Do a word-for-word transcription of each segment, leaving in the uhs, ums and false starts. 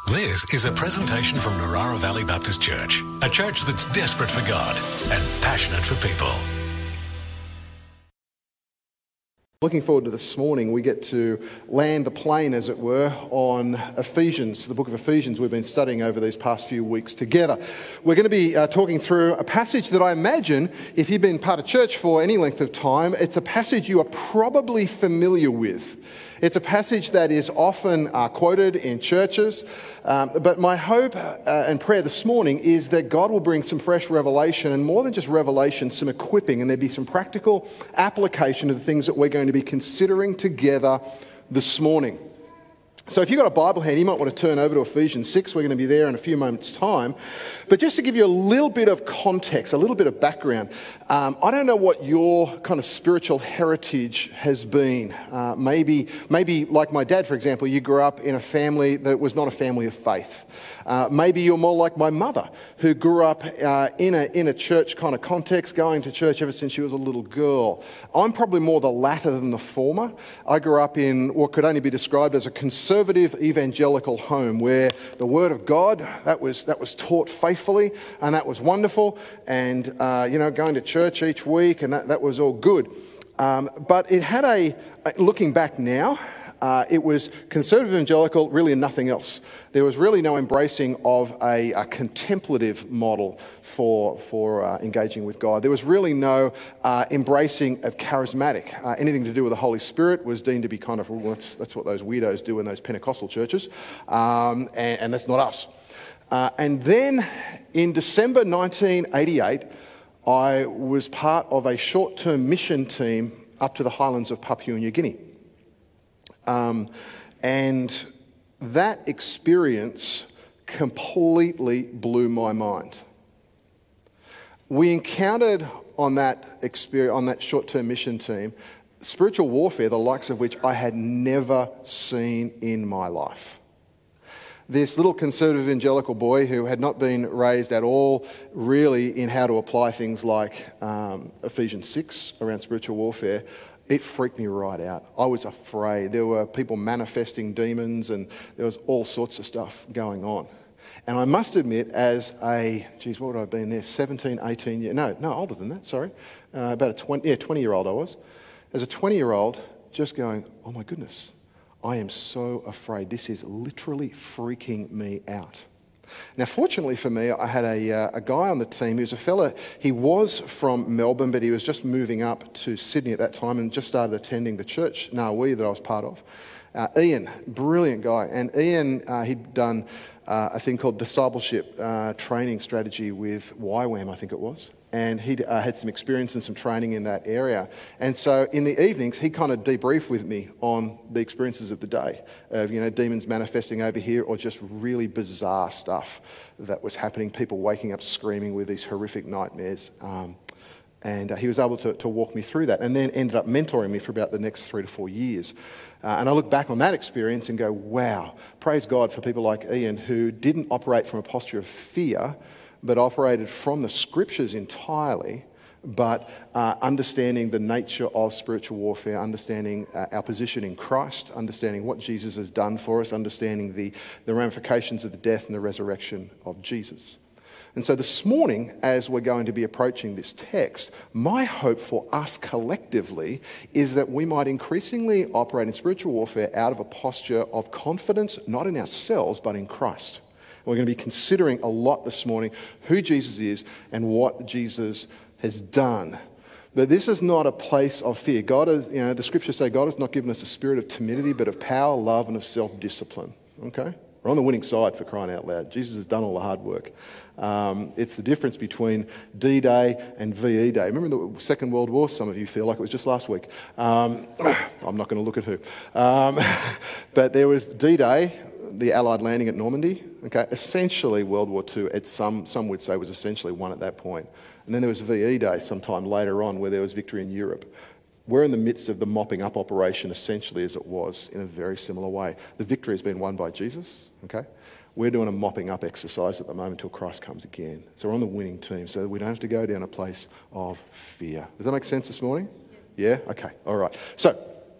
This is a presentation from Narara Valley Baptist Church, a church that's desperate for God and passionate for people. Looking forward to this morning, we get to land the plane, as it were, on Ephesians, the book of Ephesians we've been studying over these past few weeks together. We're going to be uh, talking through a passage that I imagine, if you've been part of church for any length of time, it's a passage you are probably familiar with. It's a passage that is often uh, quoted in churches, um, but my hope uh, and prayer this morning is that God will bring some fresh revelation, and more than just revelation, some equipping, and there'll be some practical application of the things that we're going to be considering together this morning. So if you've got a Bible handy, you might want to turn over to Ephesians six. We're going to be there in a few moments' time. But just to give you a little bit of context, a little bit of background, um, I don't know what your kind of spiritual heritage has been. Uh, maybe, maybe like my dad, for example, you grew up in a family that was not a family of faith. Uh, maybe you're more like my mother, who grew up uh, in a in a church kind of context, going to church ever since she was a little girl. I'm probably more the latter than the former. I grew up in what could only be described as a conservative evangelical home, where the Word of God, that was that was taught faithfully, and that was wonderful. And uh, you know, going to church each week, and that, that was all good. Um, but it had a, looking back now, Uh, it was conservative evangelical, really nothing else. There was really no embracing of a, a contemplative model for for uh, engaging with God. There was really no uh, embracing of charismatic. Uh, anything to do with the Holy Spirit was deemed to be kind of, well, that's, that's what those weirdos do in those Pentecostal churches, um, and, and that's not us. Uh, and then in December nineteen eighty-eight, I was part of a short-term mission team up to the highlands of Papua New Guinea. Um, and that experience completely blew my mind. We encountered on that experience, on that short-term mission team, spiritual warfare, the likes of which I had never seen in my life. This little conservative evangelical boy who had not been raised at all really in how to apply things like um, Ephesians six around spiritual warfare, it freaked me right out. I was afraid. There were people manifesting demons, and there was all sorts of stuff going on. And I must admit, as a, geez, what would I have been there? seventeen, eighteen years, no, no, older than that, sorry. Uh, about a twenty, yeah, twenty-year-old I was. As a twenty-year-old, just going, oh my goodness, I am so afraid. This is literally freaking me out. Now, fortunately for me, I had a, uh, a guy on the team. He was a fella, he was from Melbourne, but he was just moving up to Sydney at that time and just started attending the church, Nawi, that I was part of. Uh, Ian, brilliant guy. And Ian, uh, he'd done uh, a thing called discipleship uh, training strategy with Y WAM, I think it was. And he uh, had some experience and some training in that area. And so in the evenings, he kind of debriefed with me on the experiences of the day, of, you know, demons manifesting over here, or just really bizarre stuff that was happening, people waking up screaming with these horrific nightmares. Um, and uh, he was able to, to walk me through that, and then ended up mentoring me for about the next three to four years. Uh, and I look back on that experience and go, wow, praise God for people like Ian, who didn't operate from a posture of fear, but operated from the scriptures entirely, but uh, understanding the nature of spiritual warfare, understanding uh, our position in Christ, understanding what Jesus has done for us, understanding the, the ramifications of the death and the resurrection of Jesus. And so this morning, as we're going to be approaching this text, my hope for us collectively is that we might increasingly operate in spiritual warfare out of a posture of confidence, not in ourselves, but in Christ. We're going to be considering a lot this morning who Jesus is and what Jesus has done. But this is not a place of fear. God is, you know, the scriptures say God has not given us a spirit of timidity, but of power, love, and of self-discipline. Okay? We're on the winning side, for crying out loud. Jesus has done all the hard work. Um, it's the difference between D-Day and V E Day. Remember the Second World War? Some of you feel like it was just last week. Um, I'm not going to look at who. Um, but there was D-Day, the Allied landing at Normandy. Okay, essentially World War Two, at some some would say, was essentially won at that point. And then there was V E Day sometime later on, where there was victory in Europe. We're in the midst of the mopping up operation, essentially, as it was, in a very similar way. The victory has been won by Jesus, okay? We're doing a mopping up exercise at the moment until Christ comes again. So we're on the winning team, so that we don't have to go down a place of fear. Does that make sense this morning? Yeah? Okay, all right. So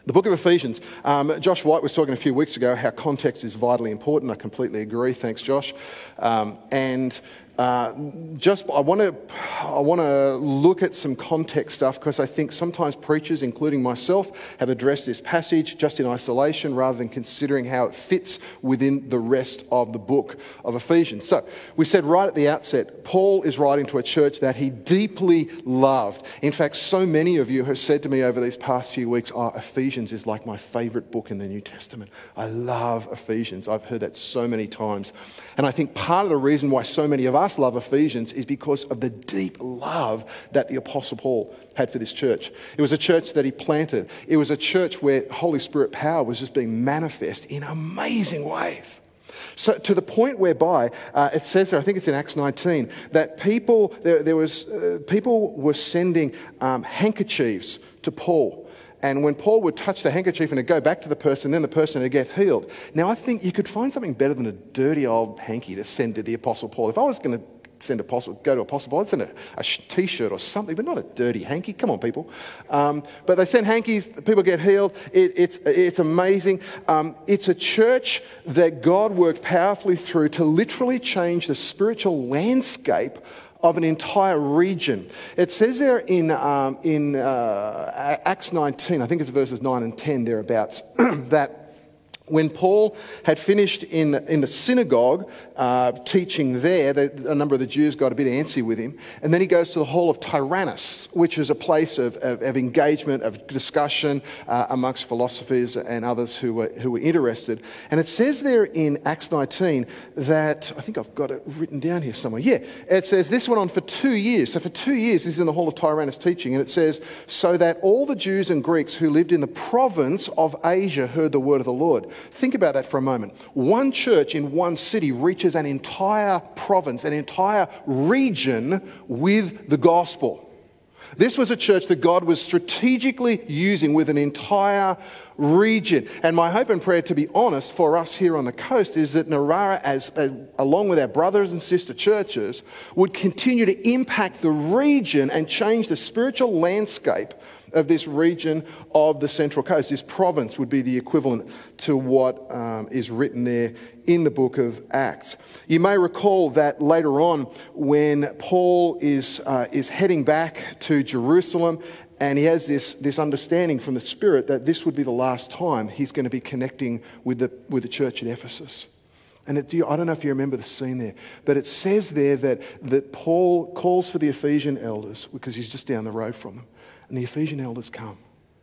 The book of Ephesians. Um, Josh White was talking a few weeks ago how context is vitally important. I completely agree. Thanks, Josh. Um, and uh, just I want to I want to look at some context stuff because I think sometimes preachers, including myself, have addressed this passage just in isolation rather than considering how it fits within the rest of the book of Ephesians. So we said right at the outset, Paul is writing to a church that he deeply loved. In fact, so many of you have said to me over these past few weeks, oh, Ephesians is like my favourite book in the New Testament. I love Ephesians. I've heard that so many times. And I think part of the reason why so many of us love Ephesians is because of the deep love that the Apostle Paul had for this church. It was a church that he planted. It was a church where Holy Spirit power was just being manifest in amazing ways. So to the point whereby uh, it says there, I think it's in Acts nineteen, that people there, there was uh, people were sending um, handkerchiefs to Paul. And when Paul would touch the handkerchief and it'd go back to the person, then the person would get healed. Now, I think you could find something better than a dirty old hanky to send to the Apostle Paul. If I was going to send apostle, go to Apostle Paul, I'd send a, a t-shirt or something, but not a dirty hanky. Come on, people. Um, but they send hankies, people get healed. It, it's, it's amazing. Um, it's a church that God worked powerfully through to literally change the spiritual landscape of an entire region. It says there in um, in uh, Acts nineteen, I think it's verses nine and ten thereabouts, that when Paul had finished in, in the synagogue uh, teaching there, the, a number of the Jews got a bit antsy with him. And then he goes to the hall of Tyrannus, which is a place of, of, of engagement, of discussion uh, amongst philosophers and others who were, who were interested. And it says there in Acts nineteen that, I think I've got it written down here somewhere. Yeah, it says this went on for two years. So for two years, this is in the hall of Tyrannus teaching. And it says, so that all the Jews and Greeks who lived in the province of Asia heard the word of the Lord. Think about that for a moment. One church in one city reaches an entire province, an entire region with the gospel. This was a church that God was strategically using with an entire region. And my hope and prayer, to be honest, for us here on the coast is that Narara, as, as along with our brothers and sister churches, would continue to impact the region and change the spiritual landscape of this region of the Central Coast. This province would be the equivalent to what um, is written there in the book of Acts. You may recall that later on when Paul is uh, is heading back to Jerusalem, and he has this, this understanding from the Spirit that this would be the last time he's going to be connecting with the, with the church at Ephesus. And it, I don't know if you remember the scene there, but it says there that, that Paul calls for the Ephesian elders because he's just down the road from them. And the Ephesian elders come.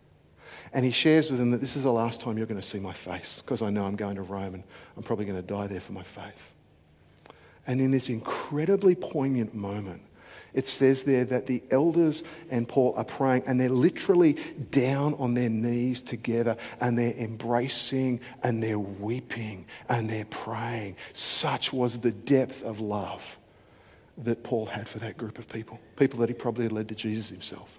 And he shares with them that this is the last time you're going to see my face because I know I'm going to Rome and I'm probably going to die there for my faith. And in this incredibly poignant moment, it says there that the elders and Paul are praying and they're literally down on their knees together and they're embracing and they're weeping and they're praying. Such was the depth of love that Paul had for that group of people, people that he probably had led to Jesus himself.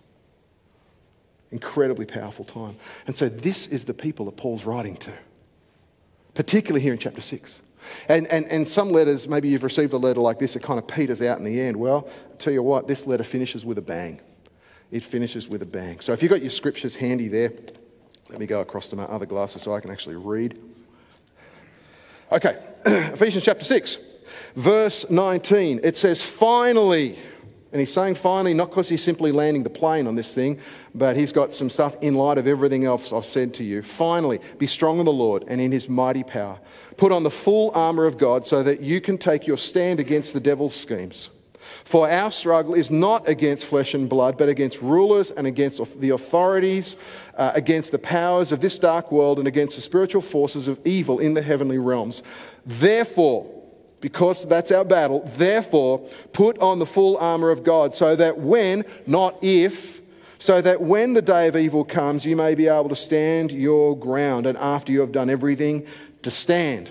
Incredibly powerful time. And so this is the people that Paul's writing to, particularly here in chapter six. And, and, and some letters, maybe you've received a letter like this, it kind of peters out in the end. Well, I'll tell you what, this letter finishes with a bang. It finishes with a bang. So if you've got your scriptures handy there, let me go across to my other glasses so I can actually read. Okay, Ephesians chapter six, verse nineteen. It says, finally... And he's saying finally, not because he's simply landing the plane on this thing, but he's got some stuff in light of everything else I've said to you. Finally, be strong in the Lord and in his mighty power. Put on the full armour of God so that you can take your stand against the devil's schemes. For our struggle is not against flesh and blood, but against rulers and against the authorities, uh, against the powers of this dark world and against the spiritual forces of evil in the heavenly realms. Therefore, because that's our battle, therefore, put on the full armour of God so that when, not if, so that when the day of evil comes, you may be able to stand your ground, and after you have done everything, to stand.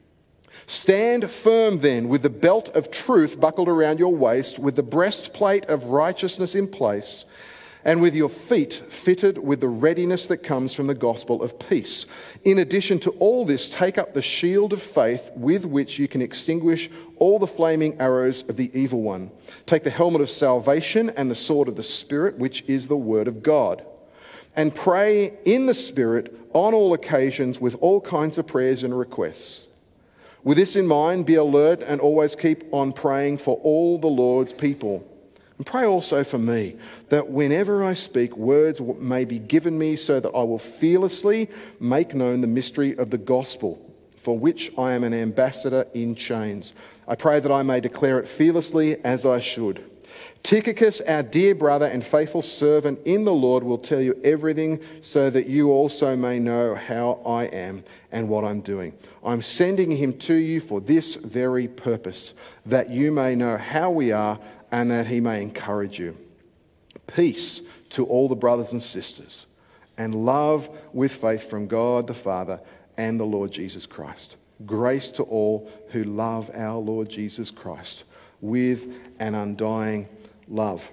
Stand firm then, with the belt of truth buckled around your waist, with the breastplate of righteousness in place, and with your feet fitted with the readiness that comes from the gospel of peace. In addition to all this, take up the shield of faith with which you can extinguish all the flaming arrows of the evil one. Take the helmet of salvation and the sword of the Spirit, which is the word of God. and pray in the Spirit on all occasions with all kinds of prayers and requests. With this in mind, be alert and always keep on praying for all the Lord's people. And pray also for me, that whenever I speak, words may be given me so that I will fearlessly make known the mystery of the gospel, for which I am an ambassador in chains. I pray that I may declare it fearlessly as I should. Tychicus, our dear brother and faithful servant in the Lord, will tell you everything so that you also may know how I am and what I'm doing. I'm sending him to you for this very purpose, that you may know how we are and that he may encourage you. Peace to all the brothers and sisters, and love with faith from God the Father and the Lord Jesus Christ. Grace to all who love our Lord Jesus Christ with an undying love.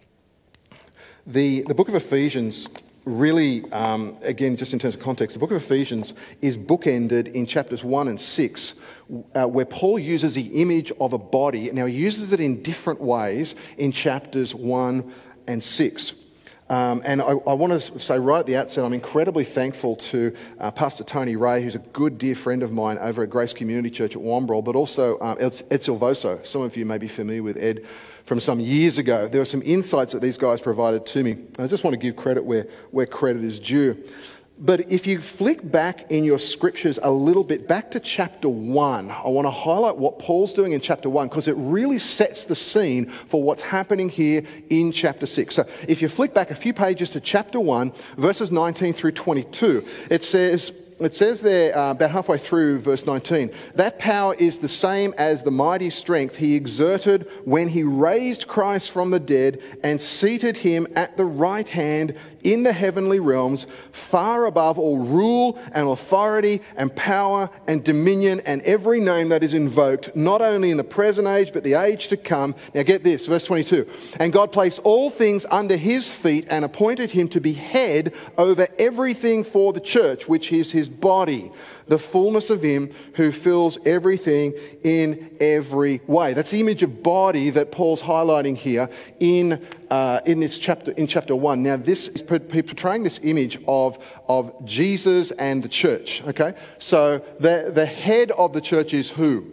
The, the book of Ephesians really, um, again, just in terms of context, the book of Ephesians is bookended in chapters one and six, uh, where Paul uses the image of a body. Now, he uses it in different ways in chapters one and six. Um, and I, I want to say right at the outset, I'm incredibly thankful to uh, Pastor Tony Ray, who's a good dear friend of mine over at Grace Community Church at Wambrel, but also um, Ed, Ed Silvoso. Some of you may be familiar with Ed from some years ago. There were some insights that these guys provided to me. I just want to give credit where, where credit is due. But if you flick back in your scriptures a little bit, back to chapter one, I want to highlight what Paul's doing in chapter one, because it really sets the scene for what's happening here in chapter six. So if you flick back a few pages to chapter one, verses nineteen through twenty-two, it says... It says there, uh, about halfway through verse nineteen, that power is the same as the mighty strength he exerted when he raised Christ from the dead and seated him at the right hand in the heavenly realms, far above all rule and authority and power and dominion and every name that is invoked, not only in the present age but the age to come. Now get this, verse twenty-two. And God placed all things under his feet and appointed him to be head over everything for the church, which is his body, the fullness of him who fills everything in every way. That's the image of body that Paul's highlighting here in uh, in this chapter, in chapter one. Now, this is portraying this image of, of Jesus and the church. Okay, so the the head of the church is who?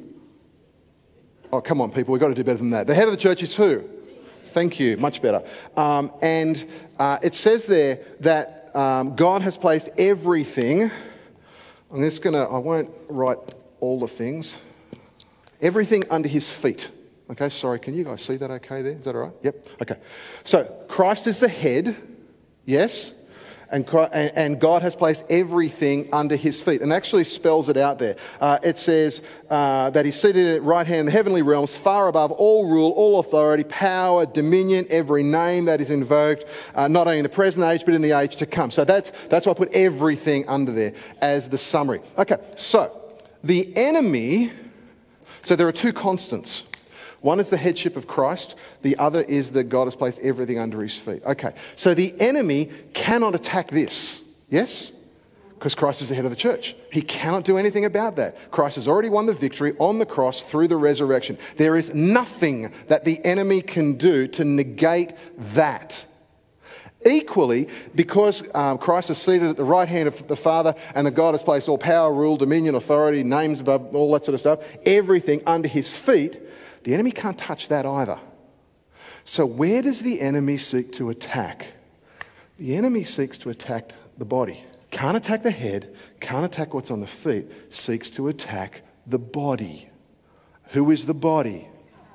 Oh, come on, people, we've got to do better than that. The head of the church is who? Thank you, much better. Um, and uh, it says there that um, God has placed everything. I'm just going to, I won't write all the things. Everything under his feet. Okay, sorry, can you guys see that okay there? Is that all right? Yep, okay. So, Christ is the head, yes, and, and God has placed everything under his feet. And actually spells it out there. Uh, it says uh, that he's seated at right hand in the heavenly realms, far above all rule, all authority, power, dominion, every name that is invoked, uh, not only in the present age, but in the age to come. So that's, that's why I put everything under there as the summary. Okay, so the enemy, so there are two constants. One is the headship of Christ. The other is that God has placed everything under his feet. Okay, so the enemy cannot attack this, yes? Because Christ is the head of the church. He cannot do anything about that. Christ has already won the victory on the cross through the resurrection. There is nothing that the enemy can do to negate that. Equally, because um, Christ is seated at the right hand of the Father and that God has placed all power, rule, dominion, authority, names above, all that sort of stuff, everything under his feet, the enemy can't touch that either. So where does the enemy seek to attack? The enemy seeks to attack the body. Can't attack the head, can't attack what's on the feet, seeks to attack the body. Who is the body?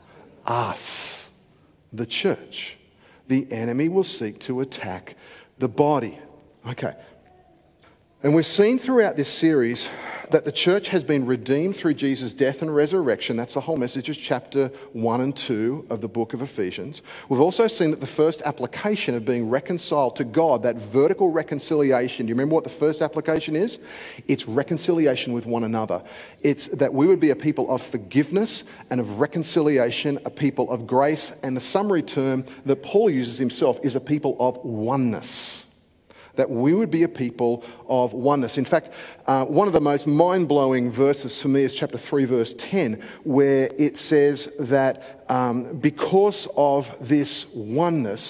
Us, the church. The enemy will seek to attack the body. Okay. And we've seen throughout this series that the church has been redeemed through Jesus' death and resurrection. That's the whole message of chapter one and two of the book of Ephesians. We've also seen that the first application of being reconciled to God, that vertical reconciliation, do you remember what the first application is? It's reconciliation with one another. It's that we would be a people of forgiveness and of reconciliation, a people of grace, and the summary term that Paul uses himself is a people of oneness. That we would be a people of oneness. In fact, uh, one of the most mind-blowing verses for me is chapter three, verse ten, where it says that um, because of this oneness,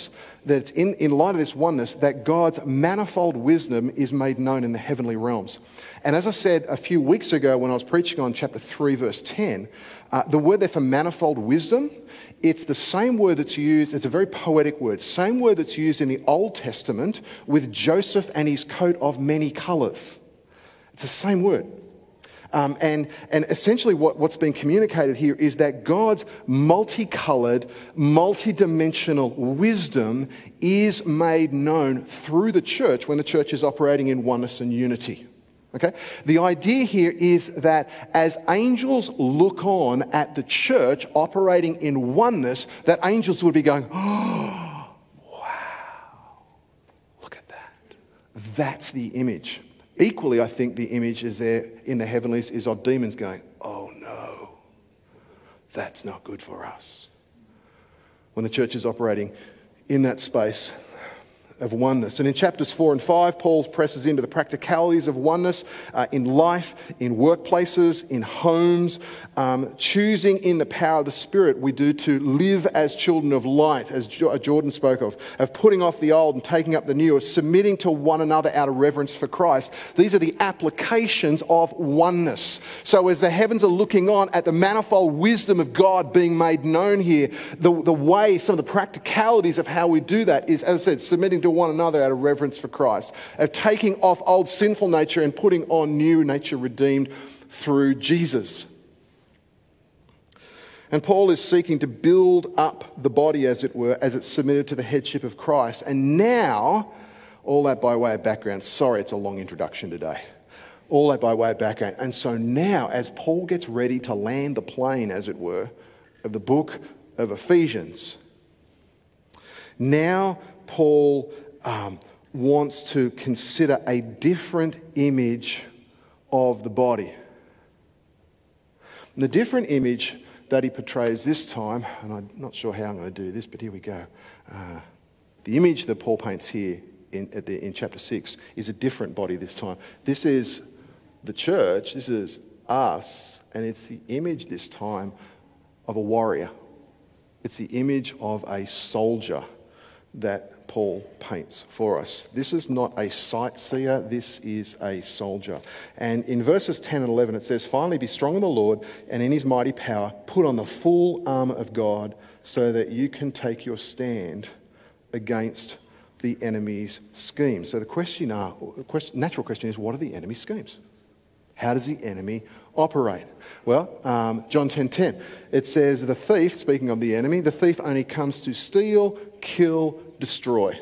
that it's in, in light of this oneness that God's manifold wisdom is made known in the heavenly realms. And as I said a few weeks ago when I was preaching on chapter three, verse ten, uh, the word there for manifold wisdom, it's the same word that's used, it's a very poetic word, same word that's used in the Old Testament with Joseph and his coat of many colours. It's the same word. Um, and, and essentially what, what's being communicated here is that God's multicoloured, multidimensional wisdom is made known through the church when the church is operating in oneness and unity. Okay? The idea here is that as angels look on at the church operating in oneness, that angels would be going, oh, wow, look at that. That's the image. Equally, I think the image is there in the heavenlies is of demons going, oh no, that's not good for us. When the church is operating in that space of oneness. And in chapters four and five, Paul presses into the practicalities of oneness uh, in life, in workplaces, in homes, um, choosing in the power of the Spirit we do to live as children of light, as Jordan spoke of, of putting off the old and taking up the new, of submitting to one another out of reverence for Christ. These are the applications of oneness. So as the heavens are looking on at the manifold wisdom of God being made known here, the, the way, some of the practicalities of how we do that is, as I said, submitting to one another out of reverence for Christ, of taking off old sinful nature and putting on new nature redeemed through Jesus. And Paul is seeking to build up the body, as it were, as it's submitted to the headship of Christ. And now, all that by way of background. Sorry, it's a long introduction today. All that by way of background. And so now, as Paul gets ready to land the plane, as it were, of the book of Ephesians, now Paul um, wants to consider a different image of the body. And the different image that he portrays this time, and I'm not sure how I'm going to do this, but here we go. Uh, the image that Paul paints here in, at the, in chapter six is a different body this time. This is the church, this is us, and it's the image this time of a warrior. It's the image of a soldier that Paul paints for us. This is not a sightseer, this is a soldier. And in verses ten and eleven it says, finally be strong in the Lord and in his mighty power, put on the full armour of God so that you can take your stand against the enemy's schemes. So the question, uh, question, natural question is, what are the enemy's schemes? How does the enemy operate? Well, um, John ten ten, it says, the thief, speaking of the enemy, the thief only comes to steal, kill, destroy.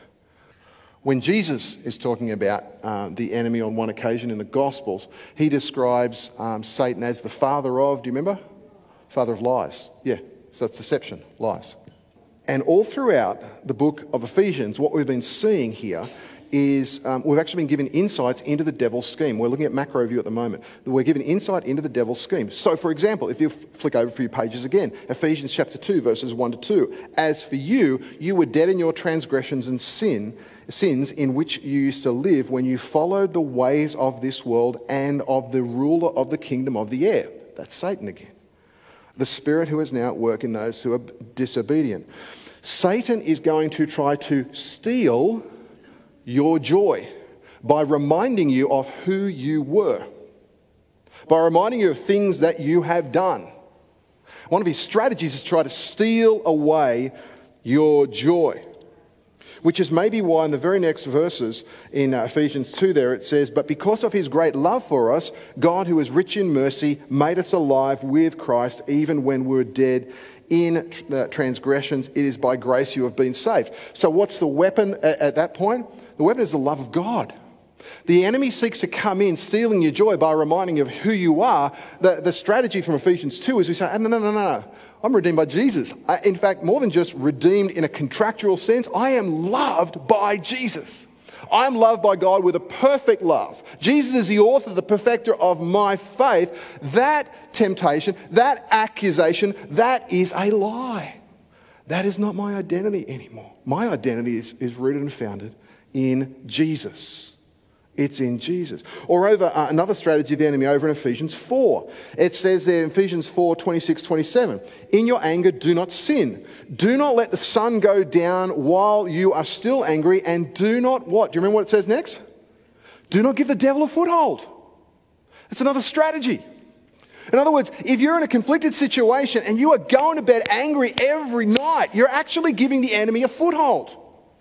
When Jesus is talking about um, the enemy on one occasion in the Gospels, he describes um, Satan as the father of, do you remember? Father of lies. Yeah, so it's deception, lies. And all throughout the book of Ephesians, what we've been seeing here is um, we've actually been given insights into the devil's scheme. We're looking at macro view at the moment. We're given insight into the devil's scheme. So, for example, if you flick over a few pages again, Ephesians chapter two, verses one to two. As for you, you were dead in your transgressions and sin, sins in which you used to live when you followed the ways of this world and of the ruler of the kingdom of the air. That's Satan again. The spirit who is now at work in those who are disobedient. Satan is going to try to steal your joy by reminding you of who you were, by reminding you of things that you have done. One of his strategies is to try to steal away your joy, which is maybe why in the very next verses in Ephesians two there it says, but because of his great love for us, God who is rich in mercy made us alive with Christ even when we were dead in transgressions. It is by grace you have been saved. So what's the weapon at that point? The weapon is the love of God. The enemy seeks to come in stealing your joy by reminding you of who you are. The, the strategy from Ephesians two is we say, oh, no, no, no, no. I'm redeemed by Jesus. I, in fact, more than just redeemed in a contractual sense, I am loved by Jesus. I am loved by God with a perfect love. Jesus is the author, the perfecter of my faith. That temptation, that accusation, that is a lie. That is not my identity anymore. My identity is, is rooted and founded in Jesus. It's in Jesus. Or over uh, another strategy of the enemy over in Ephesians four. It says there in Ephesians four, twenty-six, twenty-seven, in your anger do not sin. Do not let the sun go down while you are still angry, and do not what? Do you remember what it says next? Do not give the devil a foothold. That's another strategy. In other words, if you're in a conflicted situation and you are going to bed angry every night, you're actually giving the enemy a foothold.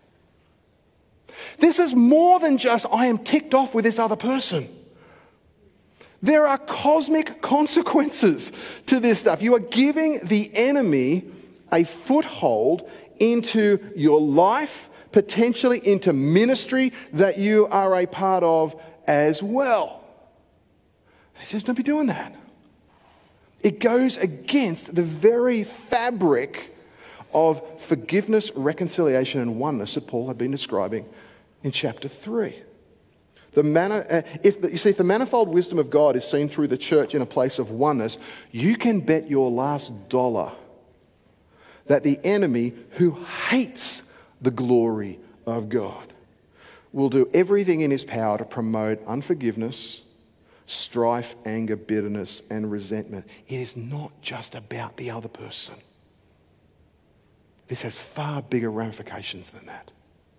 This is more than just, I am ticked off with this other person. There are cosmic consequences to this stuff. You are giving the enemy a foothold into your life, potentially into ministry that you are a part of as well. He says, don't be doing that. It goes against the very fabric of forgiveness, reconciliation, and oneness that Paul had been describing in chapter three. The mani- uh, if the, you see, if the manifold wisdom of God is seen through the church in a place of oneness, you can bet your last dollar that the enemy, who hates the glory of God, will do everything in his power to promote unforgiveness, strife, anger, bitterness, and resentment. It is not just about the other person. This has far bigger ramifications than that.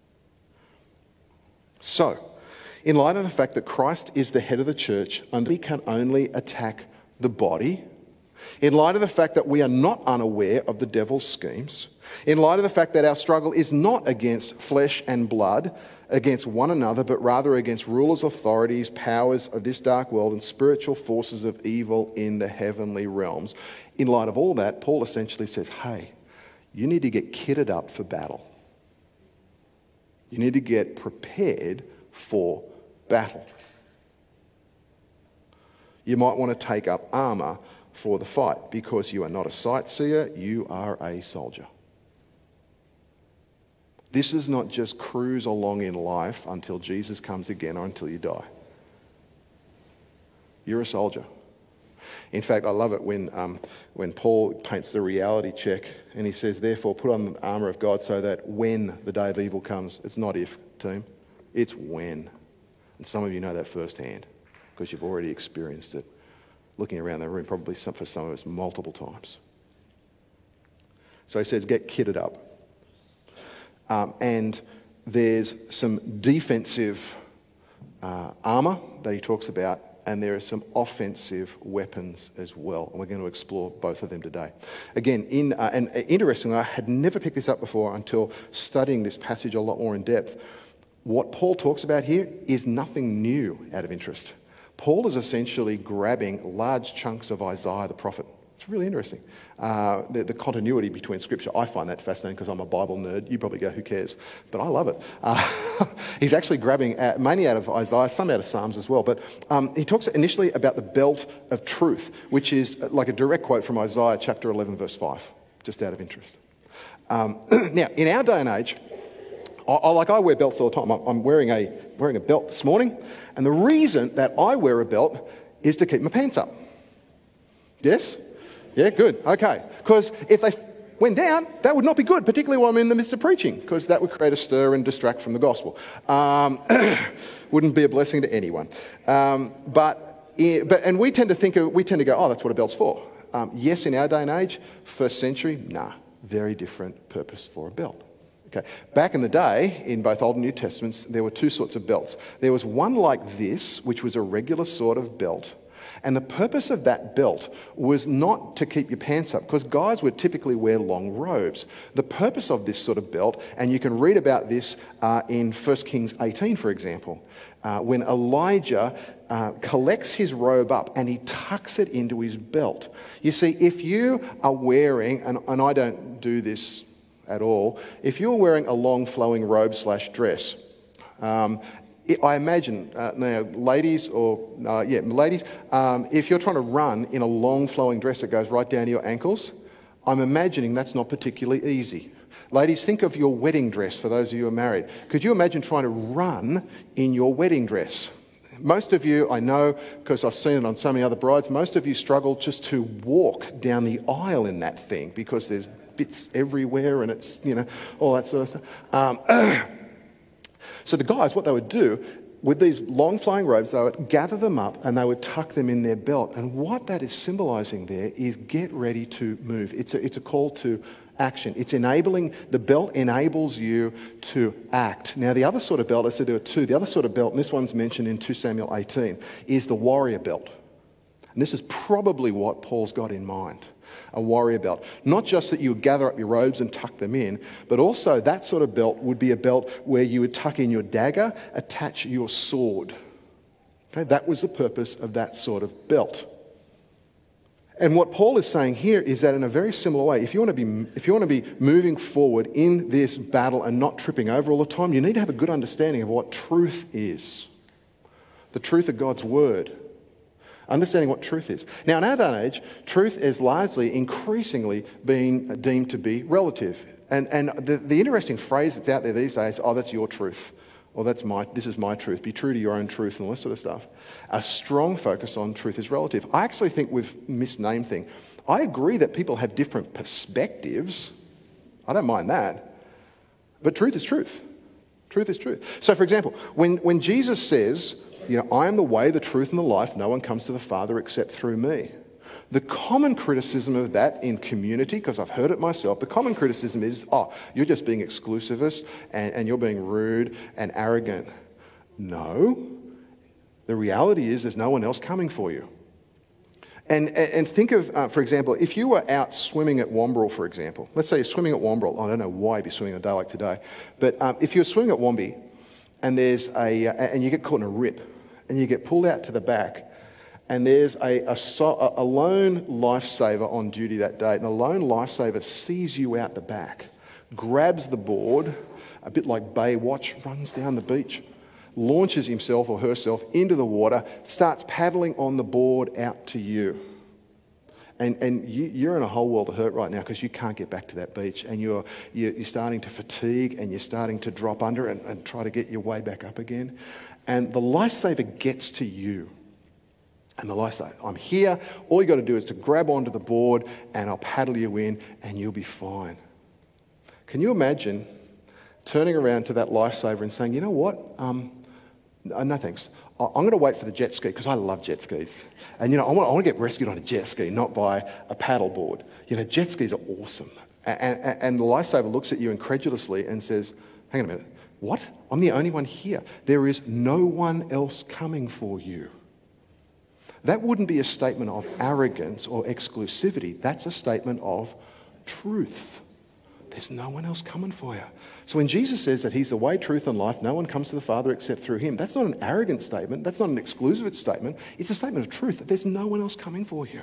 So, in light of the fact that Christ is the head of the church, and we can only attack the body, in light of the fact that we are not unaware of the devil's schemes, in light of the fact that our struggle is not against flesh and blood, against one another, but rather against rulers, authorities, powers of this dark world, and spiritual forces of evil in the heavenly realms. In light of all that, Paul essentially says, hey, you need to get kitted up for battle. You need to get prepared for battle. You might want to take up armour for the fight, because you are not a sightseer, you are a soldier. This is not just cruise along in life until Jesus comes again or until you die. You're a soldier. In fact, I love it when um, when Paul paints the reality check and he says, therefore, put on the armour of God so that when the day of evil comes, it's not if, team, it's when. And some of you know that firsthand because you've already experienced it. Looking around the room, probably some, for some of us, multiple times. So he says, get kitted up. Um, and there's some defensive uh, armour that he talks about, and there are some offensive weapons as well. And we're going to explore both of them today. Again, in, uh, and interestingly, I had never picked this up before until studying this passage a lot more in depth. What Paul talks about here is nothing new out of interest. Paul is essentially grabbing large chunks of Isaiah the prophet. It's really interesting. Uh, the, the continuity between Scripture, I find that fascinating because I'm a Bible nerd. You probably go, who cares? But I love it. Uh, he's actually grabbing uh, mainly out of Isaiah, some out of Psalms as well. But um, he talks initially about the belt of truth, which is like a direct quote from Isaiah chapter eleven, verse five, just out of interest. Um, now, in our day and age, I, I, like I wear belts all the time. I'm, I'm wearing a, wearing a belt this morning. And the reason that I wear a belt is to keep my pants up. Yes? Yeah, good. Okay. Because if they went down, that would not be good, particularly while I'm in the midst of preaching, because that would create a stir and distract from the gospel. Um, wouldn't be a blessing to anyone. Um, but, but and we tend to think of, we tend to go, oh, that's what a belt's for. Um, yes, in our day and age, first century, nah, very different purpose for a belt. Okay. Back in the day, in both Old and New Testaments, there were two sorts of belts. There was one like this, which was a regular sort of belt. And the purpose of that belt was not to keep your pants up, because guys would typically wear long robes. The purpose of this sort of belt, and you can read about this uh, in First Kings eighteen, for example, uh, when Elijah uh, collects his robe up and he tucks it into his belt. You see, if you are wearing, and, and I don't do this at all, if you're wearing a long flowing robe slash dress, um, I imagine, uh, now, ladies, or, uh, yeah, ladies, um, if you're trying to run in a long flowing dress that goes right down to your ankles, I'm imagining that's not particularly easy. Ladies, think of your wedding dress for those of you who are married. Could you imagine trying to run in your wedding dress? Most of you, I know, because I've seen it on so many other brides, most of you struggle just to walk down the aisle in that thing because there's bits everywhere and it's, you know, all that sort of stuff. Um, So the guys, what they would do, with these long flowing robes, they would gather them up and they would tuck them in their belt. And what that is symbolizing there is get ready to move. It's a, it's a call to action. It's enabling, the belt enables you to act. Now, the other sort of belt, I said there were two, the other sort of belt, and this one's mentioned in Second Samuel eighteen, is the warrior belt. And this is probably what Paul's got in mind. A warrior belt. Not just that you would gather up your robes and tuck them in, but also that sort of belt would be a belt where you would tuck in your dagger, attach your sword. Okay, that was the purpose of that sort of belt. And what Paul is saying here is that in a very similar way, if you want to be, if you want to be moving forward in this battle and not tripping over all the time, you need to have a good understanding of what truth is. The truth of God's word. Understanding what truth is. Now, in our day and age, truth is largely, increasingly being deemed to be relative. And, and the, the interesting phrase that's out there these days, oh, that's your truth. Or that's my, this is my truth. Be true to your own truth and all this sort of stuff. A strong focus on truth is relative. I actually think we've misnamed things. I agree that people have different perspectives. I don't mind that. But truth is truth. Truth is truth. So, for example, when, when Jesus says, you know, I am the way, the truth, and the life. No one comes to the Father except through me. The common criticism of that in community, because I've heard it myself, the common criticism is, oh, you're just being exclusivist and, and you're being rude and arrogant. No. The reality is there's no one else coming for you. And, and think of, uh, for example, if you were out swimming at Wamberal, for example. Let's say you're swimming at Wamberal. I don't know why you'd be swimming on a day like today. But um, if you're swimming at Wamby and, there's a, uh, and you get caught in a rip, and you get pulled out to the back, and there's a, a, a lone lifesaver on duty that day, and the lone lifesaver sees you out the back, grabs the board, a bit like Baywatch, runs down the beach, launches himself or herself into the water, starts paddling on the board out to you. And, and you, you're in a whole world of hurt right now because you can't get back to that beach, and you're, you're, you're starting to fatigue, and you're starting to drop under and, and try to get your way back up again. And the lifesaver gets to you. And the lifesaver, I'm here. All you got to do is to grab onto the board and I'll paddle you in and you'll be fine. Can you imagine turning around to that lifesaver and saying, you know what? Um, no thanks. I'm going to wait for the jet ski because I love jet skis. And, you know, I want, I want to get rescued on a jet ski, not by a paddle board. You know, jet skis are awesome. And, and, and the lifesaver looks at you incredulously and says, hang on a minute. What? I'm the only one here. There is no one else coming for you. That wouldn't be a statement of arrogance or exclusivity. That's a statement of truth. There's no one else coming for you. So when Jesus says that he's the way, truth, and life, no one comes to the Father except through him, that's not an arrogant statement. That's not an exclusive statement. It's a statement of truth, that there's no one else coming for you.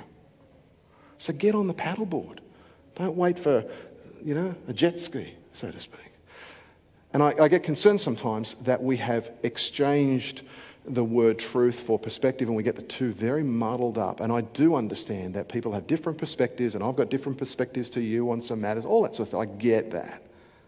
So get on the paddleboard. Don't wait for, you know, a jet ski, so to speak. And I, I get concerned sometimes that we have exchanged the word truth for perspective, and we get the two very muddled up. And I do understand that people have different perspectives, and I've got different perspectives to you on some matters, all that sort of stuff. I get that.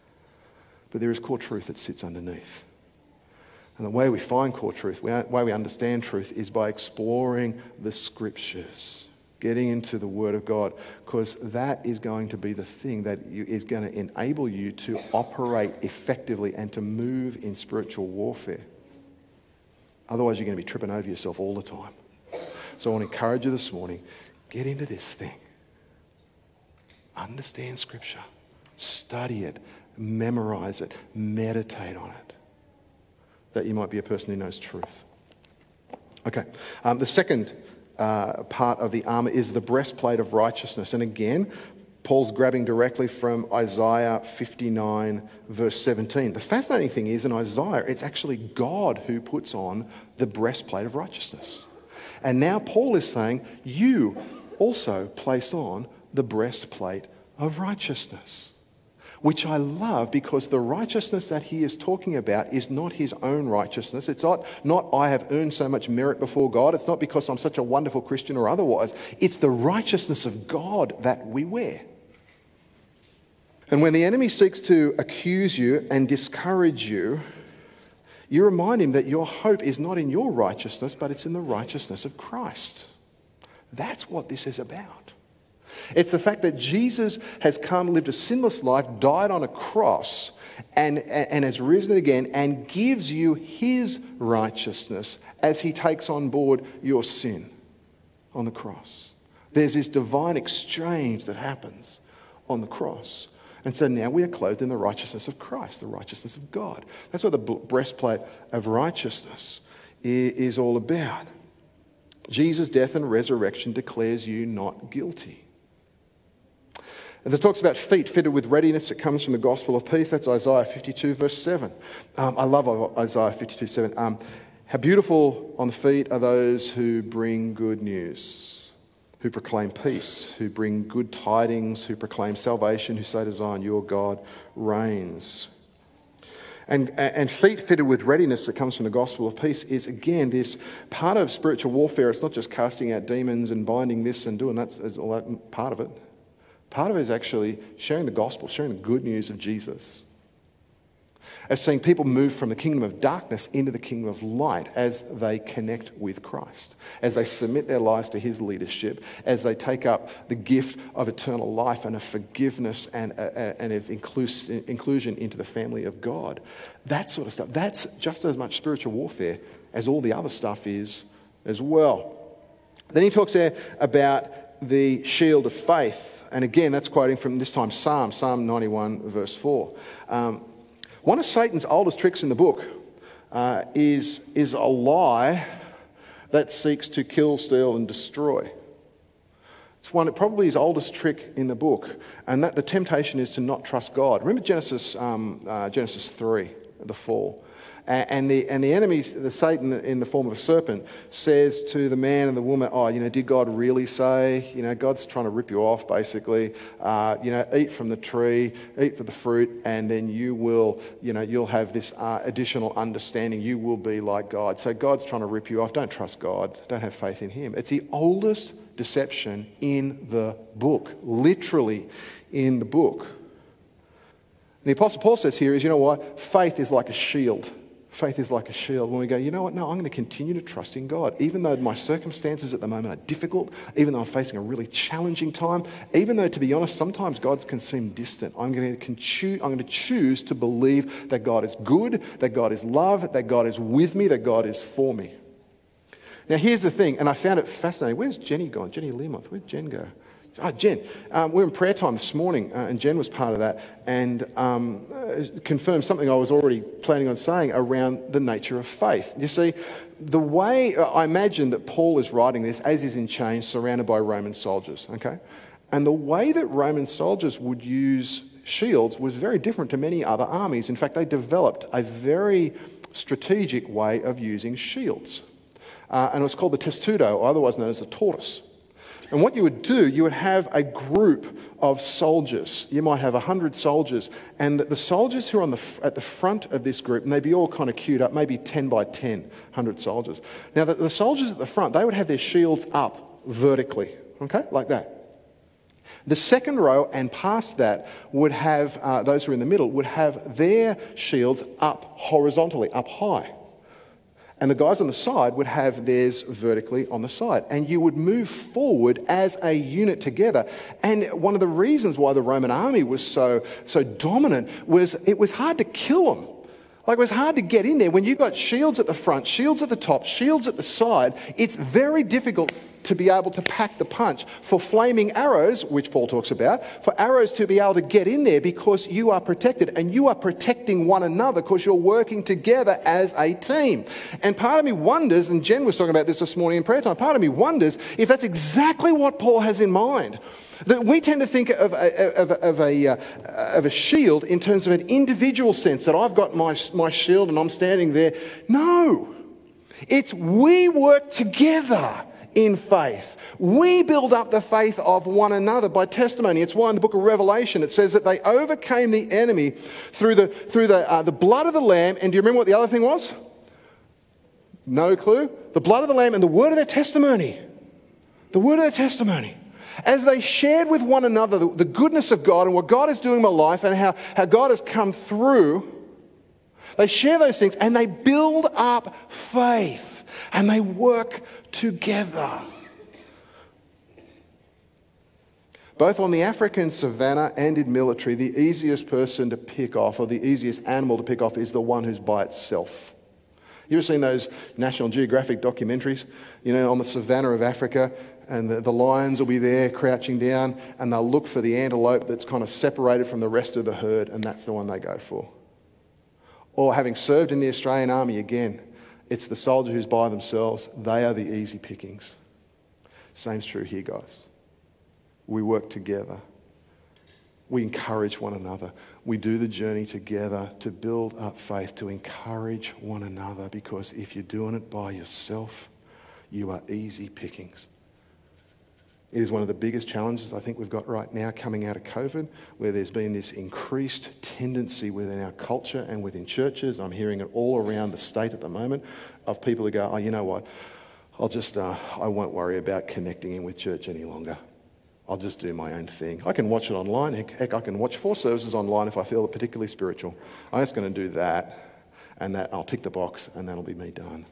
But there is core truth that sits underneath. And the way we find core truth, the way we understand truth, is by exploring the scriptures, getting into the Word of God, because that is going to be the thing that you, is going to enable you to operate effectively and to move in spiritual warfare. Otherwise, you're going to be tripping over yourself all the time. So I want to encourage you this morning, get into this thing. Understand Scripture. Study it. Memorize it. Meditate on it. That you might be a person who knows truth. Okay. Um, the second uh, part of the armour is the breastplate of righteousness. And again, Paul's grabbing directly from Isaiah fifty-nine, verse seventeen. The fascinating thing is, in Isaiah, it's actually God who puts on the breastplate of righteousness. And now Paul is saying, you also place on the breastplate of righteousness. Which I love, because the righteousness that he is talking about is not his own righteousness. It's not, not I have earned so much merit before God. It's not because I'm such a wonderful Christian or otherwise. It's the righteousness of God that we wear. And when the enemy seeks to accuse you and discourage you, you remind him that your hope is not in your righteousness, but it's in the righteousness of Christ. That's what this is about. It's the fact that Jesus has come, lived a sinless life, died on a cross, and, and has risen again and gives you his righteousness as he takes on board your sin on the cross. There's this divine exchange that happens on the cross. And so now we are clothed in the righteousness of Christ, the righteousness of God. That's what the breastplate of righteousness is all about. Jesus' death and resurrection declares you not guilty. And it talks about feet fitted with readiness. It comes from the gospel of peace. That's Isaiah fifty-two, verse seven. Um, I love Isaiah fifty-two, seven. Um, How beautiful on the feet are those who bring good news, who proclaim peace, who bring good tidings, who proclaim salvation, who say to Zion, your God reigns. And, and feet fitted with readiness that comes from the gospel of peace is, again, this part of spiritual warfare. It's not just casting out demons and binding this and doing that. That's all that part of it. Part of it is actually sharing the gospel, sharing the good news of Jesus. As seeing people move from the kingdom of darkness into the kingdom of light as they connect with Christ, as they submit their lives to his leadership, as they take up the gift of eternal life and of forgiveness and, uh, and of inclus- inclusion into the family of God. That sort of stuff. That's just as much spiritual warfare as all the other stuff is as well. Then he talks there about the shield of faith. And again, that's quoting from this time Psalm, Psalm ninety-one, verse four. Um, One of Satan's oldest tricks in the book uh, is, is a lie that seeks to kill, steal, and destroy. It's one, probably his oldest trick in the book, and that the temptation is to not trust God. Remember Genesis, um, uh, Genesis three, the fall. And the, and the enemy, the Satan in the form of a serpent, says to the man and the woman, oh, you know, did God really say? You know, God's trying to rip you off, basically. Uh, you know, eat from the tree, eat from the fruit, and then you will, you know, you'll have this uh, additional understanding. You will be like God. So God's trying to rip you off. Don't trust God. Don't have faith in him. It's the oldest deception in the book, literally in the book. And the Apostle Paul says here is, you know what? Faith is like a shield. Faith is like a shield. When we go, you know what? No, I'm going to continue to trust in God. Even though my circumstances at the moment are difficult, even though I'm facing a really challenging time, even though, to be honest, sometimes God can seem distant, I'm going to, I'm going to choose to believe that God is good, that God is love, that God is with me, that God is for me. Now, here's the thing, and I found it fascinating. Where's Jenny gone? Jenny Learmonth. Where'd Jen go? Ah, Jen, um, we were in prayer time this morning, uh, and Jen was part of that, and um, uh, confirmed something I was already planning on saying around the nature of faith. You see, the way, uh, I imagine that Paul is writing this as he's in chains, surrounded by Roman soldiers, okay? And the way that Roman soldiers would use shields was very different to many other armies. In fact, they developed a very strategic way of using shields. Uh, and it was called the testudo, otherwise known as the tortoise. And what you would do, you would have a group of soldiers. You might have one hundred soldiers. And the soldiers who are on the, at the front of this group, and they'd be all kind of queued up, maybe ten by ten, one hundred soldiers. Now, the, the soldiers at the front, they would have their shields up vertically, okay, like that. The second row and past that would have, uh, those who are in the middle, would have their shields up horizontally, up high. And the guys on the side would have theirs vertically on the side. And you would move forward as a unit together. And one of the reasons why the Roman army was so, so dominant was it was hard to kill them. Like, it was hard to get in there. When you've got shields at the front, shields at the top, shields at the side, it's very difficult to be able to pack the punch. For flaming arrows, which Paul talks about, for arrows to be able to get in there because you are protected, and you are protecting one another because you're working together as a team. And part of me wonders, and Jen was talking about this this morning in prayer time, part of me wonders if that's exactly what Paul has in mind. That we tend to think of a, of, a, of, a, uh, of a shield in terms of an individual sense, that I've got my, my shield and I'm standing there. No, it's we work together in faith. We build up the faith of one another by testimony. It's why in the book of Revelation it says that they overcame the enemy through the, through the, uh, the blood of the Lamb. And do you remember what the other thing was? No clue? The blood of the Lamb and the word of their testimony. The word of their testimony. As they shared with one another the, the goodness of God and what God is doing in my life and how, how God has come through, they share those things and they build up faith and they work together. Both on the African savannah and in military, the easiest person to pick off, or the easiest animal to pick off, is the one who's by itself. You ever seen those National Geographic documentaries, you know, on the savannah of Africa, and the, the lions will be there crouching down, and they'll look for the antelope that's kind of separated from the rest of the herd, and that's the one they go for. Or having served in the Australian Army, again, it's the soldier who's by themselves. They are the easy pickings. Same's true here, guys. We work together. We encourage one another. We do the journey together to build up faith, to encourage one another, because if you're doing it by yourself, you are easy pickings. It is one of the biggest challenges I think we've got right now coming out of COVID, where there's been this increased tendency within our culture and within churches. I'm hearing it all around the state at the moment, of people who go, oh, you know what, I'll just, uh, I won't worry about connecting in with church any longer. I'll just do my own thing. I can watch it online. Heck, heck, I can watch four services online if I feel particularly spiritual. I'm just going to do that, and that I'll tick the box, and that'll be me done.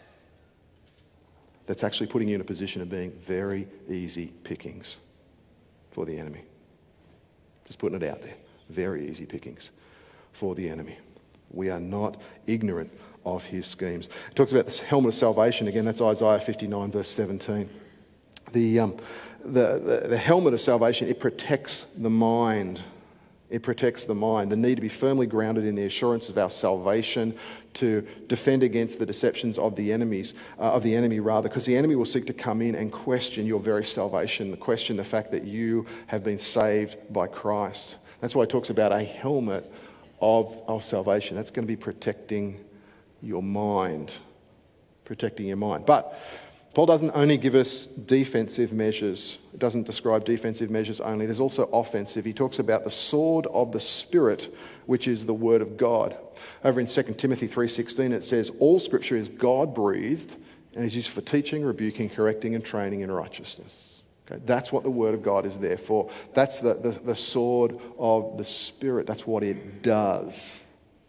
That's actually putting you in a position of being very easy pickings for the enemy. Just putting it out there. Very easy pickings for the enemy. We are not ignorant of his schemes. It talks about this helmet of salvation. Again, that's Isaiah fifty-nine, verse seventeen. The, um, the, the, the helmet of salvation, it protects the mind. It protects the mind. The need to be firmly grounded in the assurance of our salvation, to defend against the deceptions of the enemies, uh, of the enemy rather, because the enemy will seek to come in and question your very salvation, question the fact that you have been saved by Christ. That's why it talks about a helmet of, of salvation. That's going to be protecting your mind, protecting your mind. But Paul doesn't only give us defensive measures. It doesn't describe defensive measures only. There's also offensive. He talks about the sword of the Spirit, which is the Word of God. Over in Second Timothy three sixteen, it says, all Scripture is God-breathed and is used for teaching, rebuking, correcting, and training in righteousness. Okay? That's what the Word of God is there for. That's the, the, the sword of the Spirit. That's what it does.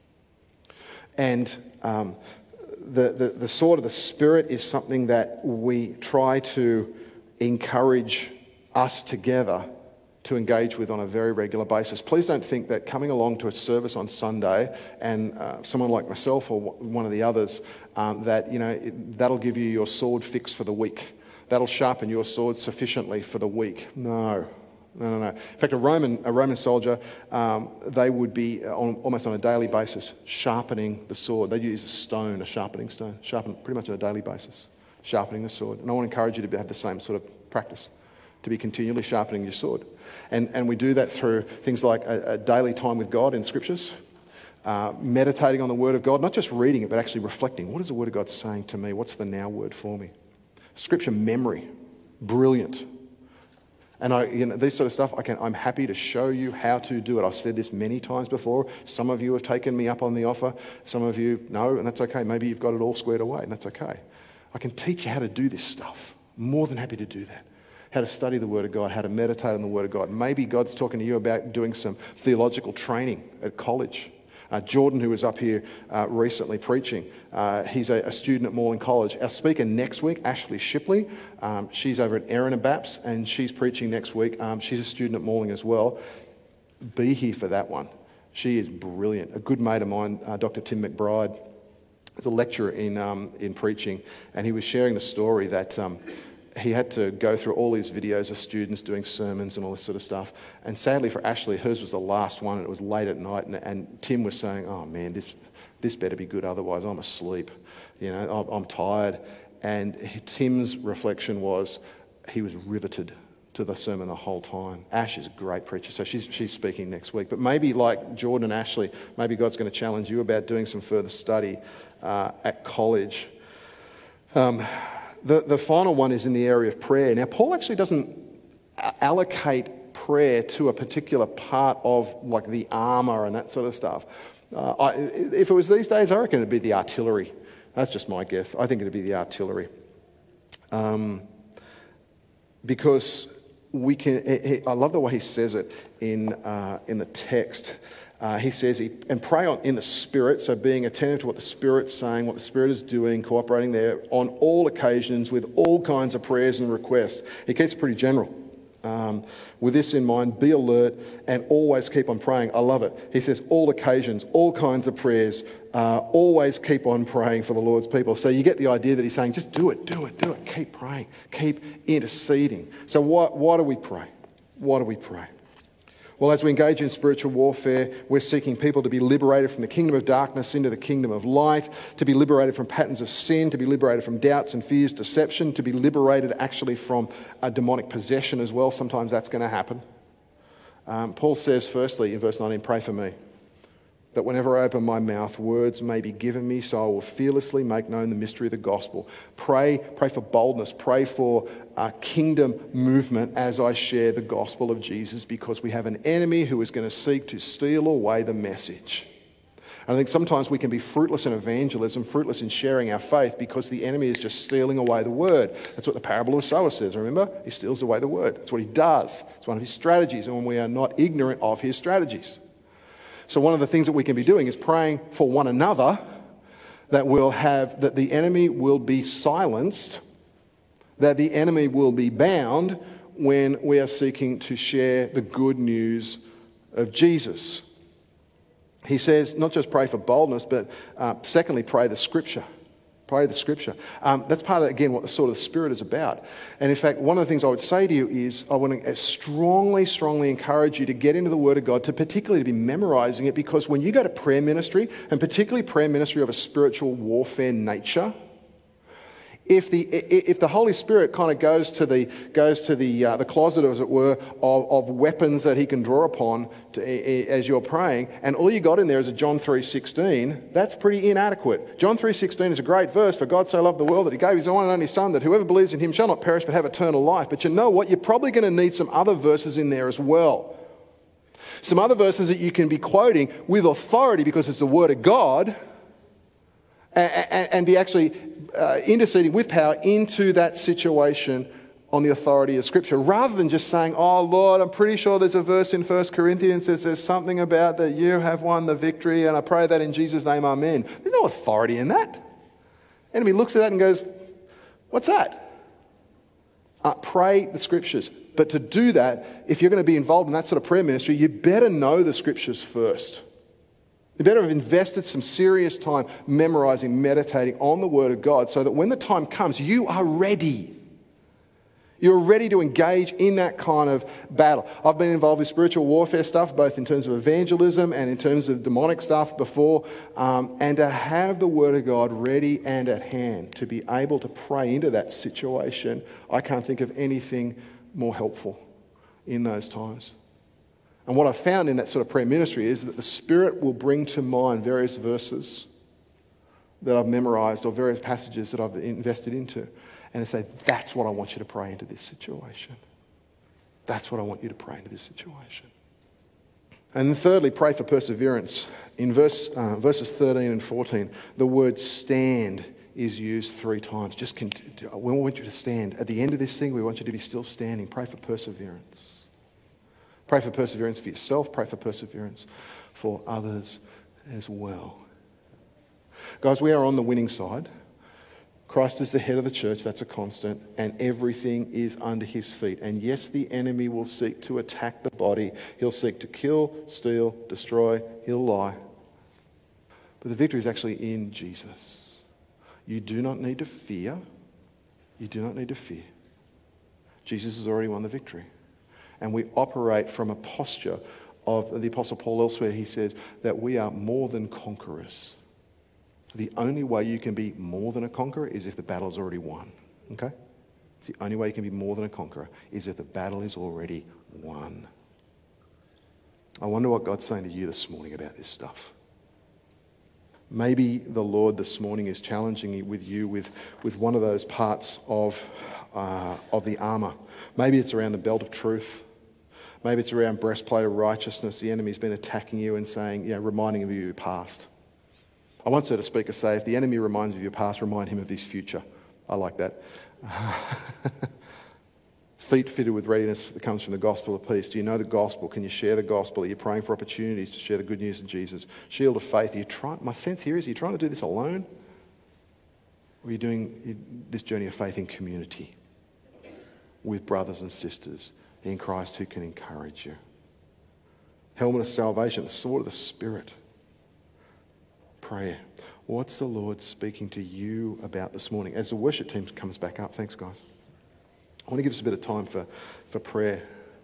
And um, The, the, the sword of the Spirit is something that we try to encourage us together to engage with on a very regular basis. Please don't think that coming along to a service on Sunday and uh, someone like myself or one of the others, um, that, you know, it, that'll give you your sword fix for the week. That'll sharpen your sword sufficiently for the week. No. No, no, no. In fact, a Roman, a Roman soldier, um, they would be on, almost on a daily basis sharpening the sword. They'd use a stone, a sharpening stone, sharpen pretty much on a daily basis, sharpening the sword. And I want to encourage you to have the same sort of practice, to be continually sharpening your sword. And and we do that through things like a, a daily time with God in Scriptures, uh, meditating on the Word of God, not just reading it, but actually reflecting. What is the Word of God saying to me? What's the now word for me? Scripture memory, brilliant. And I, you know, this sort of stuff, I can, I'm happy to show you how to do it. I've said this many times before. Some of you have taken me up on the offer. Some of you no, and that's okay. Maybe you've got it all squared away, and that's okay. I can teach you how to do this stuff. More than happy to do that. How to study the Word of God, how to meditate on the Word of God. Maybe God's talking to you about doing some theological training at college. Uh, Jordan, who was up here uh, recently preaching, uh, he's a, a student at Moreland College. Our speaker next week, Ashley Shipley, um, she's over at Erin Baps, and she's preaching next week. Um, she's a student at Moreland as well. Be here for that one. She is brilliant. A good mate of mine, uh, Doctor Tim McBride, is a lecturer in um, in preaching, and he was sharing the story that um, he had to go through all these videos of students doing sermons and all this sort of stuff. And sadly for Ashley, hers was the last one, and it was late at night, and, and Tim was saying, oh man, this this better be good, otherwise I'm asleep. You know, I'm, I'm tired. And Tim's reflection was he was riveted to the sermon the whole time. Ash is a great preacher, so she's she's speaking next week. But maybe like Jordan and Ashley, maybe God's going to challenge you about doing some further study uh, at college. Um, The, the final one is in the area of prayer. Now, Paul actually doesn't allocate prayer to a particular part of like the armour and that sort of stuff. Uh, I, if it was these days, I reckon it'd be the artillery. That's just my guess. I think it'd be the artillery. Um, because we can, he, he, I love the way he says it in, uh, in the text. Uh, he says, he, and pray on in the Spirit, so being attentive to what the Spirit's saying, what the Spirit is doing, cooperating there on all occasions with all kinds of prayers and requests. He keeps it pretty general. Um, with this in mind, be alert and always keep on praying. I love it. He says all occasions, all kinds of prayers, uh, always keep on praying for the Lord's people. So you get the idea that he's saying, just do it, do it, do it. Keep praying, keep interceding. So why, why do we pray? Why do we pray? Well, as we engage in spiritual warfare, we're seeking people to be liberated from the kingdom of darkness into the kingdom of light, to be liberated from patterns of sin, to be liberated from doubts and fears, deception, to be liberated actually from a demonic possession as well. Sometimes that's going to happen. Um, Paul says, firstly, in verse nineteen, pray for me, that whenever I open my mouth, words may be given me, so I will fearlessly make known the mystery of the gospel. Pray, pray for boldness, pray for a kingdom movement as I share the gospel of Jesus, because we have an enemy who is going to seek to steal away the message. And I think sometimes we can be fruitless in evangelism, fruitless in sharing our faith, because the enemy is just stealing away the word. That's what the parable of the sower says, remember? He steals away the word. That's what he does. It's one of his strategies, and we are not ignorant of his strategies. So one of the things that we can be doing is praying for one another, that we'll have, that the enemy will be silenced, that the enemy will be bound when we are seeking to share the good news of Jesus. He says not just pray for boldness, but uh, secondly, pray the scripture. Pray the scripture. Um, that's part of, again, what the sort of the Spirit is about. And in fact, one of the things I would say to you is I want to strongly, strongly encourage you to get into the Word of God, to particularly to be memorizing it, because when you go to prayer ministry, and particularly prayer ministry of a spiritual warfare nature, if the if the Holy Spirit kind of goes to the goes to the uh, the closet, as it were, of, of weapons that he can draw upon to, as you're praying, and all you got in there is a John three sixteen, that's pretty inadequate. John three sixteen is a great verse. For God so loved the world that he gave his one and only Son, that whoever believes in him shall not perish but have eternal life. But you know what? You're probably going to need some other verses in there as well. Some other verses that you can be quoting with authority, because it's the Word of God, and, and, and be actually Uh, interceding with power into that situation on the authority of Scripture, rather than just saying, oh Lord, I'm pretty sure there's a verse in First Corinthians that says something about that you have won the victory, and I pray that in Jesus' name, amen. There's no authority in that. Enemy looks at that and goes, what's that? Uh, pray the Scriptures. But to do that, if you're going to be involved in that sort of prayer ministry, you better know the Scriptures first. You better have invested some serious time memorizing, meditating on the Word of God, so that when the time comes, you are ready. You're ready to engage in that kind of battle. I've been involved with spiritual warfare stuff, both in terms of evangelism and in terms of demonic stuff before, um, and to have the Word of God ready and at hand, to be able to pray into that situation, I can't think of anything more helpful in those times. And what I've found in that sort of prayer ministry is that the Spirit will bring to mind various verses that I've memorized, or various passages that I've invested into, and say, that's what I want you to pray into this situation. That's what I want you to pray into this situation. And then thirdly, pray for perseverance. In verse, uh, verses thirteen and fourteen, the word stand is used three times. Just continue. We want you to stand. At the end of this thing, we want you to be still standing. Pray for perseverance. Pray for perseverance for yourself. Pray for perseverance for others as well. Guys, we are on the winning side. Christ is the head of the church, that's a constant, and everything is under his feet. And yes, the enemy will seek to attack the body. He'll seek to kill, steal, destroy, he'll lie. But the victory is actually in Jesus. You do not need to fear. You do not need to fear. Jesus has already won the victory. And we operate from a posture of the Apostle Paul elsewhere. He says that we are more than conquerors. The only way you can be more than a conqueror is if the battle's already won. Okay? It's the only way you can be more than a conqueror is if the battle is already won. I wonder what God's saying to you this morning about this stuff. Maybe the Lord this morning is challenging with you with, with one of those parts of, uh, of the armour. Maybe it's around the belt of truth. Maybe it's around breastplate of righteousness. The enemy's been attacking you and saying, you know, reminding you of your past. I once heard a speaker say, if the enemy reminds you of your past, remind him of his future. I like that. Feet fitted with readiness that comes from the gospel of peace. Do you know the gospel? Can you share the gospel? Are you praying for opportunities to share the good news of Jesus? Shield of faith. Are you trying, my sense here is, are you trying to do this alone? Or are you doing this journey of faith in community with brothers and sisters in Christ who can encourage you. Helmet of salvation, the sword of the Spirit. Prayer. What's the Lord speaking to you about this morning? As the worship team comes back up, thanks guys. I want to give us a bit of time for, for prayer.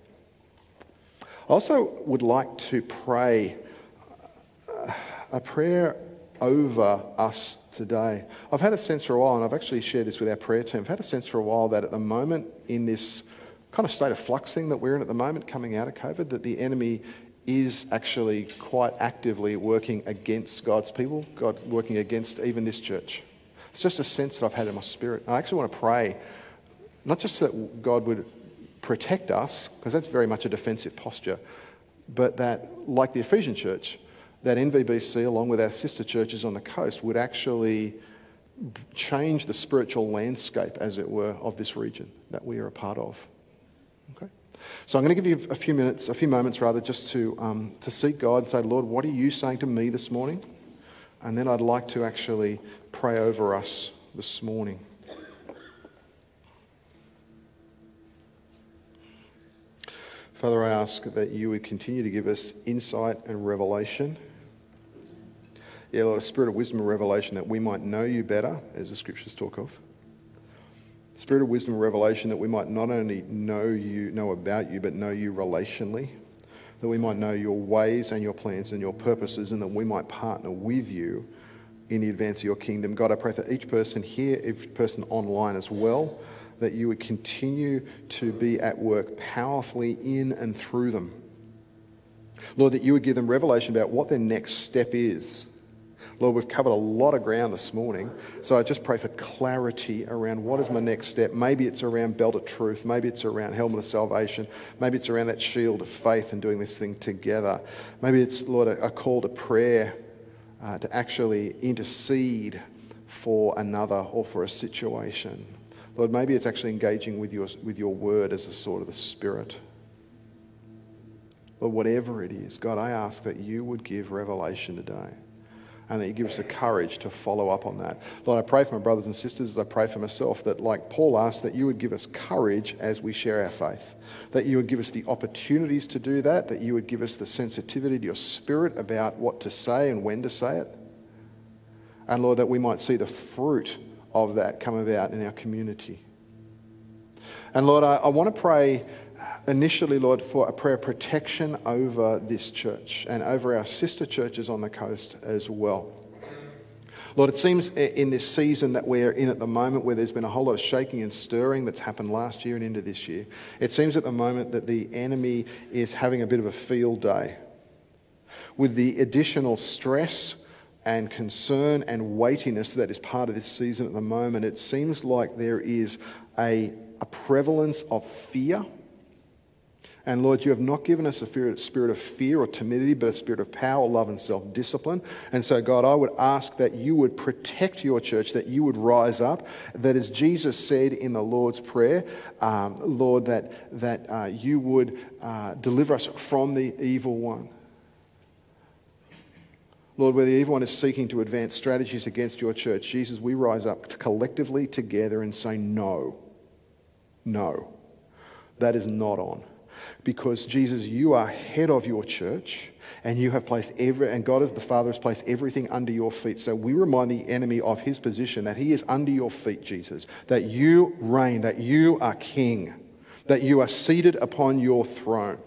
I also would like to pray a prayer over us today. I've had a sense for a while, and I've actually shared this with our prayer team, I've had a sense for a while that at the moment, in this kind of state of flux thing that we're in at the moment, coming out of COVID, that the enemy is actually quite actively working against God's people, God working against even this church. It's just a sense that I've had in my spirit. I actually want to pray, not just that God would protect us, because that's very much a defensive posture, but that, like the Ephesian church, that N V B C, along with our sister churches on the coast, would actually change the spiritual landscape, as it were, of this region that we are a part of. Okay? So I'm going to give you a few minutes, a few moments rather, just to um, to seek God and say, Lord, what are you saying to me this morning? And then I'd like to actually pray over us this morning. Father, I ask that you would continue to give us insight and revelation. Yeah, Lord, a spirit of wisdom and revelation that we might know you better, as the scriptures talk of. Spirit of wisdom and revelation that we might not only know you, know about you, but know you relationally. That we might know your ways and your plans and your purposes, and that we might partner with you in the advance of your kingdom. God, I pray for each person here, each person online as well, that you would continue to be at work powerfully in and through them. Lord, that you would give them revelation about what their next step is. Lord, we've covered a lot of ground this morning, so I just pray for clarity around what is my next step. Maybe it's around belt of truth, maybe it's around helmet of salvation, maybe it's around that shield of faith and doing this thing together. Maybe it's, Lord, a, a call to prayer, uh, to actually intercede for another or for a situation. Lord, maybe it's actually engaging with your, with your word as the sword of the Spirit. Lord, whatever it is, God, I ask that you would give revelation today, and that you give us the courage to follow up on that. Lord, I pray for my brothers and sisters, as I pray for myself, that like Paul asked, that you would give us courage as we share our faith, that you would give us the opportunities to do that, that you would give us the sensitivity to your Spirit about what to say and when to say it. And Lord, that we might see the fruit of that come about in our community. And Lord, I, I want to pray initially, Lord, for a prayer of protection over this church and over our sister churches on the coast as well. Lord, it seems in this season that we're in at the moment, where there's been a whole lot of shaking and stirring that's happened last year and into this year, it seems at the moment that the enemy is having a bit of a field day. With the additional stress and concern and weightiness that is part of this season at the moment, it seems like there is a, a prevalence of fear. And Lord, you have not given us a spirit of fear or timidity, but a spirit of power, love, and self-discipline. And so, God, I would ask that you would protect your church, that you would rise up, that as Jesus said in the Lord's Prayer, um, Lord, that, that uh, you would uh, deliver us from the evil one. Lord, where the evil one is seeking to advance strategies against your church, Jesus, we rise up collectively together and say, no, no, that is not on. Because Jesus, you are head of your church, and you have placed every, and God as the Father has placed everything under your feet. So we remind the enemy of his position, that he is under your feet, Jesus, that you reign, that you are king, that you are seated upon your throne.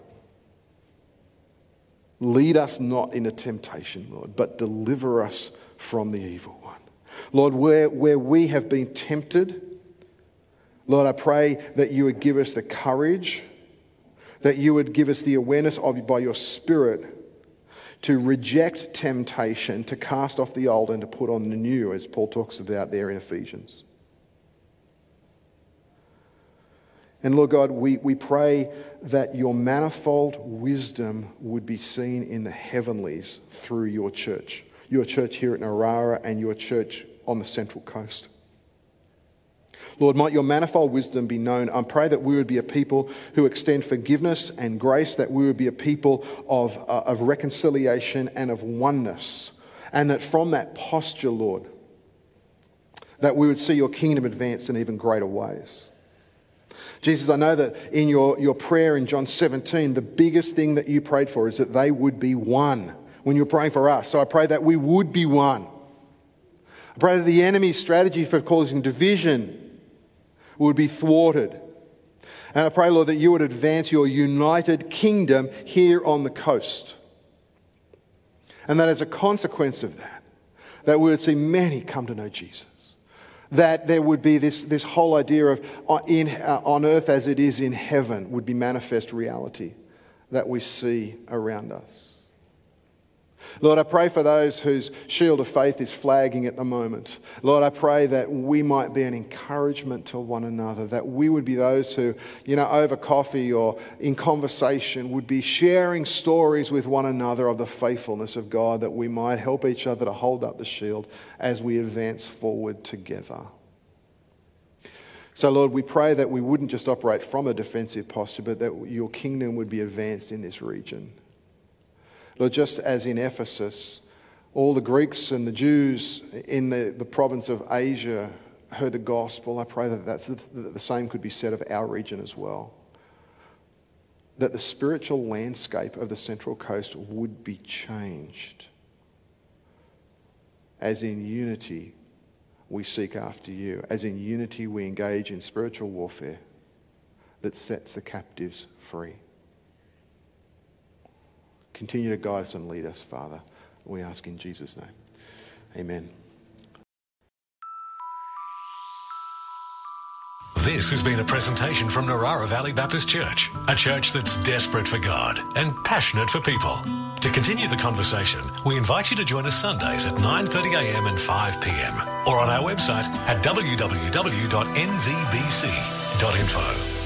Lead us not into temptation, Lord, but deliver us from the evil one. Lord, where, where we have been tempted, Lord, I pray that you would give us the courage, that you would give us the awareness of, by your Spirit, to reject temptation, to cast off the old and to put on the new, as Paul talks about there in Ephesians. And Lord God, we, we pray that your manifold wisdom would be seen in the heavenlies through your church, your church here at Narara and your church on the Central Coast. Lord, might your manifold wisdom be known. I pray that we would be a people who extend forgiveness and grace, that we would be a people of, uh, of reconciliation and of oneness. And that from that posture, Lord, that we would see your kingdom advanced in even greater ways. Jesus, I know that in your, your prayer in John seventeen, the biggest thing that you prayed for is that they would be one when you were praying for us. So I pray that we would be one. I pray that the enemy's strategy for causing division would be thwarted. And I pray, Lord, that you would advance your united kingdom here on the coast. And that as a consequence of that, that we would see many come to know Jesus. That there would be this, this whole idea of in, uh, on earth as it is in heaven would be manifest reality that we see around us. Lord, I pray for those whose shield of faith is flagging at the moment. Lord, I pray that we might be an encouragement to one another, that we would be those who, you know, over coffee or in conversation would be sharing stories with one another of the faithfulness of God, that we might help each other to hold up the shield as we advance forward together. So, Lord, we pray that we wouldn't just operate from a defensive posture, but that your kingdom would be advanced in this region. Lord, just as in Ephesus, all the Greeks and the Jews in the, the province of Asia heard the gospel, I pray that, that's, that the same could be said of our region as well. That the spiritual landscape of the Central Coast would be changed. As in unity we seek after you. As in unity we engage in spiritual warfare that sets the captives free. Continue to guide us and lead us, Father. We ask in Jesus' name. Amen. This has been a presentation from Narara Valley Baptist Church, a church that's desperate for God and passionate for people. To continue the conversation, we invite you to join us Sundays at nine thirty a m and five p m or on our website at w w w dot n v b c dot info.